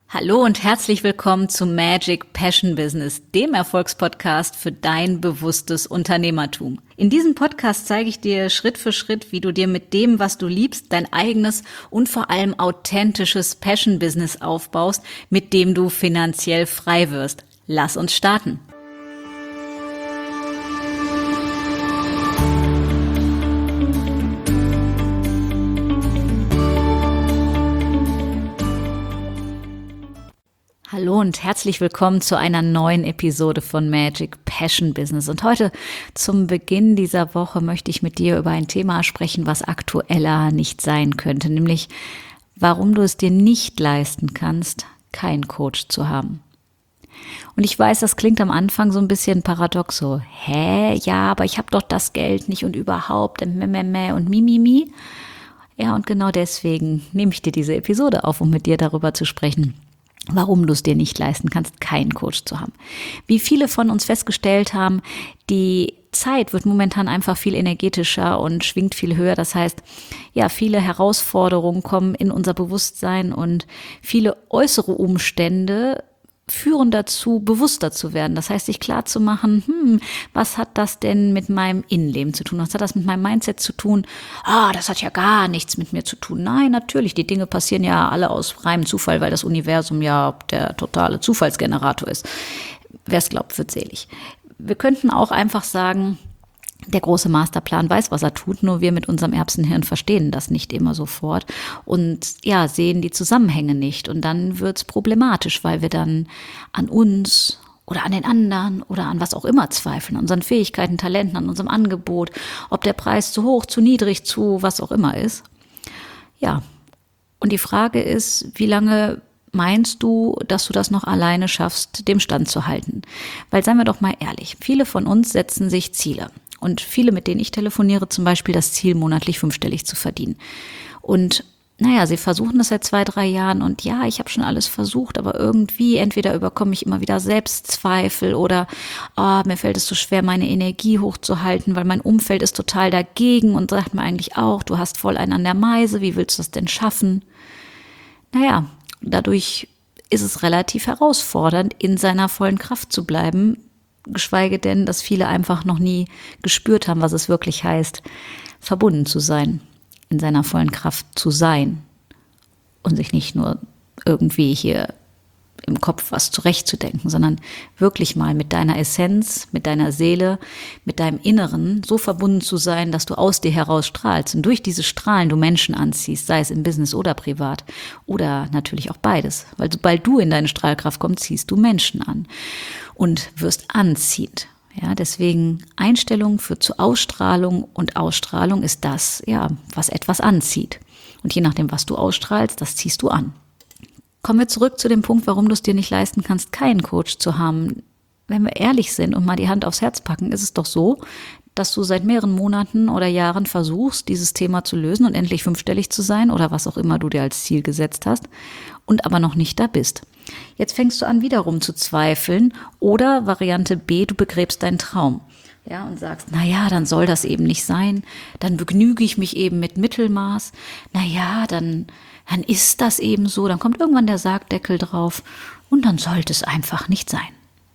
Hallo und herzlich willkommen zu Magic Passion Business, dem Erfolgspodcast für dein bewusstes Unternehmertum. In diesem Podcast zeige ich dir Schritt für Schritt, wie du dir mit dem, was du liebst, dein eigenes und vor allem authentisches Passion Business aufbaust, mit dem du finanziell frei wirst. Lass uns starten. Hallo und herzlich willkommen zu einer neuen Episode von Magic Passion Business. Und heute zum Beginn dieser Woche möchte ich mit dir über ein Thema sprechen, was aktueller nicht sein könnte, nämlich warum du es dir nicht leisten kannst, keinen Coach zu haben. Und ich weiß, das klingt am Anfang so ein bisschen paradox, so, ja, aber ich habe doch das Geld nicht und überhaupt und und mi. Ja, und genau deswegen nehme ich dir diese Episode auf, um mit dir darüber zu sprechen, warum du es dir nicht leisten kannst, keinen Coach zu haben. Wie viele von uns festgestellt haben, die Zeit wird momentan einfach viel energetischer und schwingt viel höher. Das heißt, ja, viele Herausforderungen kommen in unser Bewusstsein und viele äußere Umstände führen dazu, bewusster zu werden. Das heißt, sich klar zu machen, was hat das denn mit meinem Innenleben zu tun? Was hat das mit meinem Mindset zu tun? Das hat ja gar nichts mit mir zu tun. Nein, natürlich, die Dinge passieren ja alle aus reinem Zufall, weil das Universum ja der totale Zufallsgenerator ist. Wer es glaubt, wird selig. Wir könnten auch einfach sagen, der große Masterplan weiß, was er tut, nur wir mit unserem Erbsenhirn verstehen das nicht immer sofort und ja, sehen die Zusammenhänge nicht. Und dann wird's problematisch, weil wir dann an uns oder an den anderen oder an was auch immer zweifeln, an unseren Fähigkeiten, Talenten, an unserem Angebot, ob der Preis zu hoch, zu niedrig, zu was auch immer ist. Ja, und die Frage ist, wie lange meinst du, dass du das noch alleine schaffst, dem Stand zu halten? Weil, seien wir doch mal ehrlich, viele von uns setzen sich Ziele. Und viele, mit denen ich telefoniere, zum Beispiel das Ziel, monatlich 5-stellig zu verdienen. Und naja, sie versuchen das seit 2-3 Jahren und ja, ich habe schon alles versucht, aber irgendwie entweder überkomme ich immer wieder Selbstzweifel oder mir fällt es so schwer, meine Energie hochzuhalten, weil mein Umfeld ist total dagegen und sagt mir eigentlich auch, du hast voll einen an der Meise, wie willst du das denn schaffen? Naja, dadurch ist es relativ herausfordernd, in seiner vollen Kraft zu bleiben, geschweige denn, dass viele einfach noch nie gespürt haben, was es wirklich heißt, verbunden zu sein, in seiner vollen Kraft zu sein und sich nicht nur irgendwie hier im Kopf was zurechtzudenken, sondern wirklich mal mit deiner Essenz, mit deiner Seele, mit deinem Inneren so verbunden zu sein, dass du aus dir heraus strahlst und durch diese Strahlen du Menschen anziehst, sei es im Business oder privat oder natürlich auch beides, weil sobald du in deine Strahlkraft kommst, ziehst du Menschen an und wirst anziehend. Ja, deswegen Einstellung führt zu Ausstrahlung und Ausstrahlung ist das, ja, was etwas anzieht. Und je nachdem, was du ausstrahlst, das ziehst du an. Kommen wir zurück zu dem Punkt, warum du es dir nicht leisten kannst, keinen Coach zu haben. Wenn wir ehrlich sind und mal die Hand aufs Herz packen, ist es doch so, dass du seit mehreren Monaten oder Jahren versuchst, dieses Thema zu lösen und endlich 5-stellig zu sein oder was auch immer du dir als Ziel gesetzt hast und aber noch nicht da bist. Jetzt fängst du an, wiederum zu zweifeln oder Variante B, du begräbst deinen Traum. Ja, und sagst, dann soll das eben nicht sein, dann begnüge ich mich eben mit Mittelmaß, dann ist das eben so, dann kommt irgendwann der Sargdeckel drauf und dann sollte es einfach nicht sein.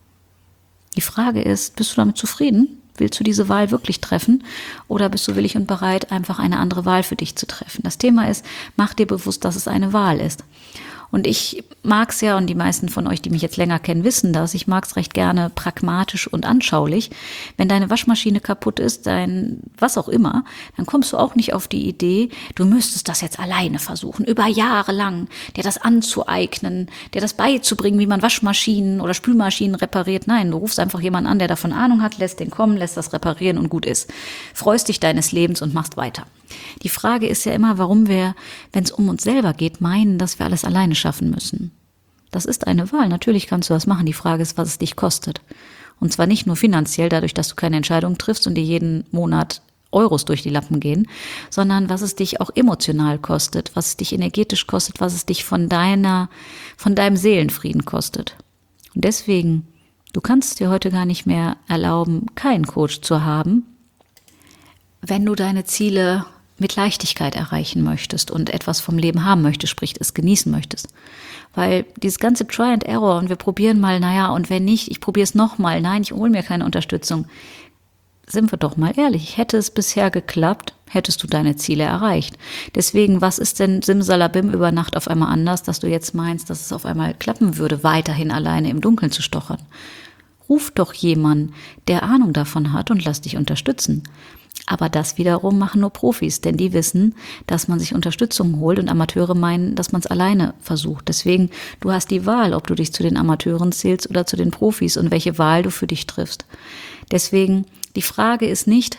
Die Frage ist, bist du damit zufrieden? Willst du diese Wahl wirklich treffen oder bist du willig und bereit, einfach eine andere Wahl für dich zu treffen? Das Thema ist, mach dir bewusst, dass es eine Wahl ist. Und ich mag's ja, und die meisten von euch, die mich jetzt länger kennen, wissen das, ich mag's recht gerne pragmatisch und anschaulich. Wenn deine Waschmaschine kaputt ist, dein was auch immer, dann kommst du auch nicht auf die Idee, du müsstest das jetzt alleine versuchen, über Jahre lang, dir das anzueignen, dir das beizubringen, wie man Waschmaschinen oder Spülmaschinen repariert. Nein, du rufst einfach jemanden an, der davon Ahnung hat, lässt den kommen, lässt das reparieren und gut ist. Freust dich deines Lebens und machst weiter. Die Frage ist ja immer, warum wir, wenn es um uns selber geht, meinen, dass wir alles alleine schaffen müssen. Das ist eine Wahl. Natürlich kannst du das machen. Die Frage ist, was es dich kostet. Und zwar nicht nur finanziell, dadurch, dass du keine Entscheidung triffst und dir jeden Monat Euros durch die Lappen gehen, sondern was es dich auch emotional kostet, was es dich energetisch kostet, was es dich von deinem Seelenfrieden kostet. Und deswegen, du kannst dir heute gar nicht mehr erlauben, keinen Coach zu haben, wenn du deine Ziele mit Leichtigkeit erreichen möchtest und etwas vom Leben haben möchtest, sprich es genießen möchtest. Weil dieses ganze Try and Error und wir probieren mal, und wenn nicht, ich probiere es nochmal, nein, ich hole mir keine Unterstützung. Sind wir doch mal ehrlich, hätte es bisher geklappt, hättest du deine Ziele erreicht. Deswegen, was ist denn simsalabim über Nacht auf einmal anders, dass du jetzt meinst, dass es auf einmal klappen würde, weiterhin alleine im Dunkeln zu stochern? Ruf doch jemanden, der Ahnung davon hat und lass dich unterstützen. Aber das wiederum machen nur Profis, denn die wissen, dass man sich Unterstützung holt und Amateure meinen, dass man es alleine versucht. Deswegen, du hast die Wahl, ob du dich zu den Amateuren zählst oder zu den Profis und welche Wahl du für dich triffst. Deswegen, die Frage ist nicht,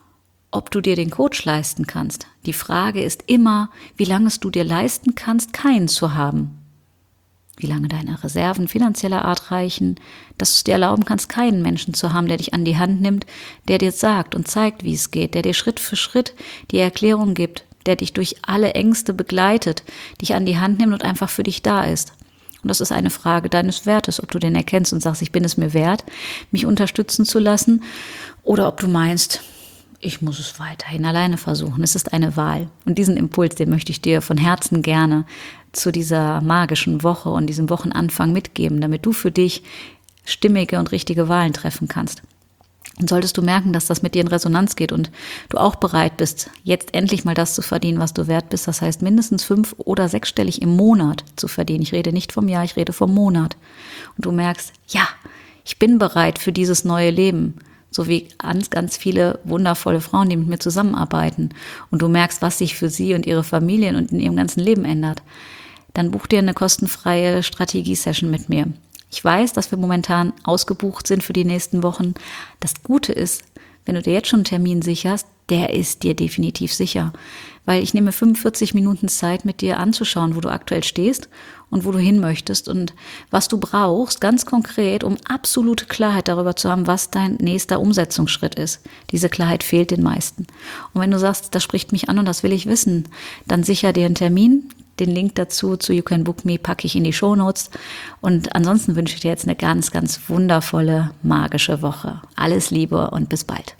ob du dir den Coach leisten kannst. Die Frage ist immer, wie lange es du dir leisten kannst, keinen zu haben. Wie lange deine Reserven finanzieller Art reichen, dass du es dir erlauben kannst, keinen Menschen zu haben, der dich an die Hand nimmt, der dir sagt und zeigt, wie es geht, der dir Schritt für Schritt die Erklärung gibt, der dich durch alle Ängste begleitet, dich an die Hand nimmt und einfach für dich da ist. Und das ist eine Frage deines Wertes, ob du den erkennst und sagst, ich bin es mir wert, mich unterstützen zu lassen, oder ob du meinst, ich muss es weiterhin alleine versuchen. Es ist eine Wahl. Und diesen Impuls, den möchte ich dir von Herzen gerne zu dieser magischen Woche und diesem Wochenanfang mitgeben, damit du für dich stimmige und richtige Wahlen treffen kannst. Und solltest du merken, dass das mit dir in Resonanz geht und du auch bereit bist, jetzt endlich mal das zu verdienen, was du wert bist, das heißt mindestens 5- oder 6-stellig im Monat zu verdienen. Ich rede nicht vom Jahr, ich rede vom Monat. Und du merkst, ja, ich bin bereit für dieses neue Leben. So wie ganz, ganz viele wundervolle Frauen, die mit mir zusammenarbeiten. Und du merkst, was sich für sie und ihre Familien und in ihrem ganzen Leben ändert. Dann buch dir eine kostenfreie Strategie-Session mit mir. Ich weiß, dass wir momentan ausgebucht sind für die nächsten Wochen. Das Gute ist, wenn du dir jetzt schon einen Termin sicherst, der ist dir definitiv sicher. Weil ich nehme 45 Minuten Zeit, mit dir anzuschauen, wo du aktuell stehst und wo du hin möchtest und was du brauchst, ganz konkret, um absolute Klarheit darüber zu haben, was dein nächster Umsetzungsschritt ist. Diese Klarheit fehlt den meisten. Und wenn du sagst, das spricht mich an und das will ich wissen, dann sicher dir einen Termin. Den Link dazu zu You Can Book Me packe ich in die Shownotes. Und ansonsten wünsche ich dir jetzt eine ganz, ganz wundervolle, magische Woche. Alles Liebe und bis bald.